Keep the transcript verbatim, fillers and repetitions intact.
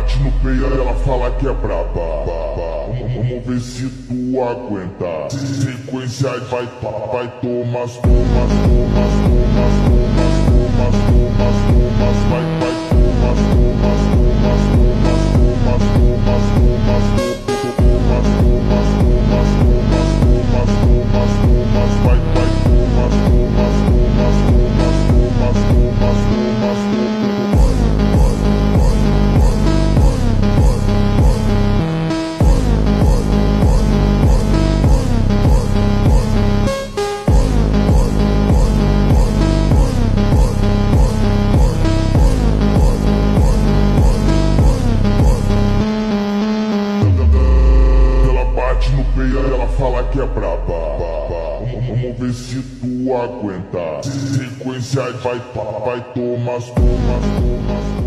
bate no peito, ela fala que é braba. Vamos ver se tu aguenta. Sequência vai, vai, tomas, tomas, tomas, tomas, tomas, tomas, tomas, tomas, vai, vai, tomas, tomas, tomas, tomas, tomas, tomas, tomas, tomas, tomas, tomas, tomas, tomas, tomas, tomas, vai, vai, tomas, tomas, tomas, tomas, tomas, tomas, tomas, ela fala que é braba. Vamos ver se tu aguenta. Sequência vai, vai, tomas, tomas, tomas.